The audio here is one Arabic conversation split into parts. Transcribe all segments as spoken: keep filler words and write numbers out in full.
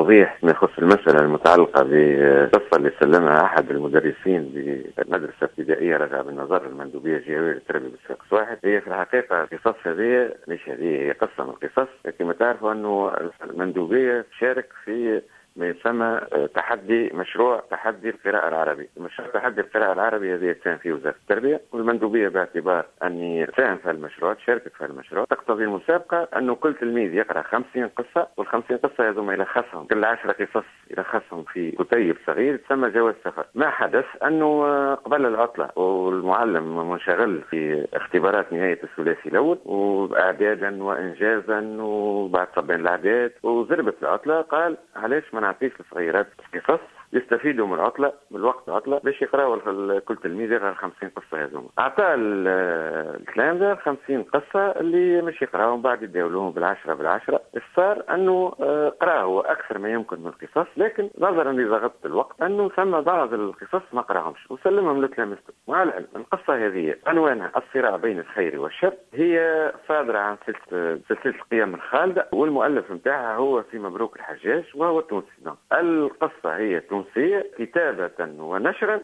توضيح ما يخص المسألة المتعلقة بالقصة اللي سلمها أحد المدرسين بمدرسة ابتدائية رجع بالنظر المندوبية الجهوية للتربية بالشخص واحد. هي في الحقيقة القصص هذه مش هذه هي قصة من القصص، كما تعرفوا أنه المندوبية تشارك في ما يسمى تحدي مشروع تحدي القراءة العربية. مشروع تحدي القراءة العربية هذه تساهم فيه وزارة التربية، والمندوبية باعتبار أني ساهم في المشروع شاركت في المشروع. تقتضي المسابقة أنه كل تلميذ يقرأ خمسين قصة، والخمسين قصة هذوما يلخصهم كل عشرة قصص يلخصهم في كتيب صغير تسمى جواز سفر. ما حدث أنه قبل العطلة والمعلم منشغل في اختبارات نهاية الثلاثي الأول وإعدادا وإنجازا وبعد صبين الأعداد وزربت العطلة، قال علاش ما نعطيش الصغيرات قصص يستفيدوا من العطلة من الوقت العطلة باش يقراوا كل تلميذ يقرا خمسين قصة هذوما. أعطى التلامذة خمسين قصة اللي مش يقراهم بعد يداولوهم بالعشرة بالعشرة. صار أنه قرأ هو أكثر ما يمكن من القصص، لكن نظرا لضغط الوقت أنه ثم بعض القصص ما قراهمش وسلمهم لتلامذته. مع العلم القصة هذه عنوانها الصراع بين الخير والشر، هي صادرة عن سلسلة سلسلة القيم الخالدة، والمؤلف نتاعها هو في مبروك الحجاج وهو تونسي. القصة هي تونسية كتابة ونشرا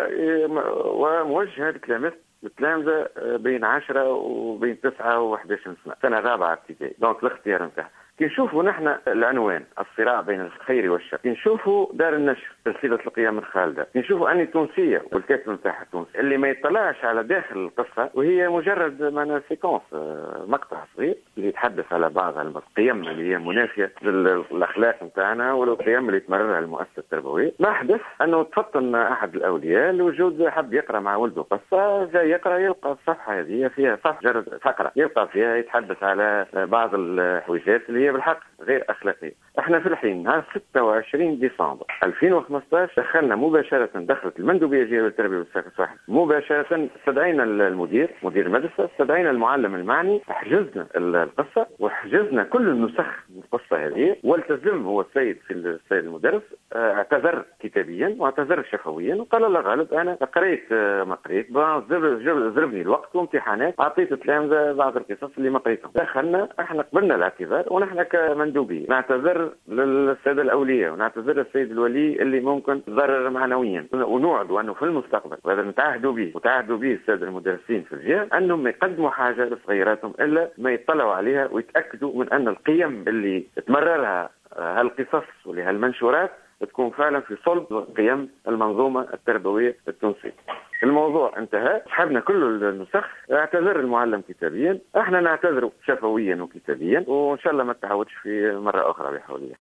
وموجهة لتلامذة التلامذة بين عشرة وبين تسعة وواحد عشر سنة، سنة رابعة ابتدائي. دونك الاختيار نتاعها كي نشوفوا نحن العنوان الصراع بين الخير والشر، كي نشوفوا دار النشر سلسلة القيم الخالدة، كي نشوفوا أني تونسية والكاتب نتاعها تونسي، اللي ما يطلعش على داخل القصة وهي مجرد مانا سيكونس مقطع صغير اللي يتحدث على بعض القيم اللي هي منافية للأخلاق نتاعنا ولو القيم اللي تمررها المؤسسة التربوية. ما حدث أنه تفطن أحد الأولياء لوجود حب يقرأ مع ولده قصة، جاي يقرأ يلقى الصفحة هذه فيها صف جرد فقرة يلقى فيها يتحدث على بعض الحويجات اللي هي بالحق غير أخلاقية. احنا في الحين ها ستة وعشرين ديسمبر ألفين وخمسة عشر دخلنا مباشرة، دخلت المندوبية الجهوية للتربية بالشخص واحد مباشرة، استدعينا المدير مدير المدرسة، استدعينا المعلم المعني، حجزنا القصة وحجزنا كل النسخ من القصة هذه، والتزم هو السيد في السيد المدرس، اعتذر كتابيا واعتذر شفويا وقال الله غالب انا قريت ما قريت زربني الوقت وامتحانات، اعطيت التلامذة بعض القصص اللي ما قريتهم. دخلنا احنا قبلنا الاعتذار ونحن كمندوبية نعتذر للسادة الأولياء ونعتذر للسيد الولي اللي ممكن ضرر معنويا، ونوعد أنه في المستقبل وهذا نتعهدوا به وتعهدوا به السادة المدرسين في الجهة أنهم ما يقدموا حاجة لصغيراتهم إلا ما يطلعوا عليها ويتأكدوا من أن القيم اللي تمررها هالقصص ولهالمنشورات تكون فعلا في صلب قيم المنظومة التربوية التونسية. الموضوع انتهى، سحبنا كل النسخ، اعتذر المعلم كتابيا، احنا نعتذر شفويا وكتابيا، وان شاء الله ما تعودش في مرة اخرى بحول الله.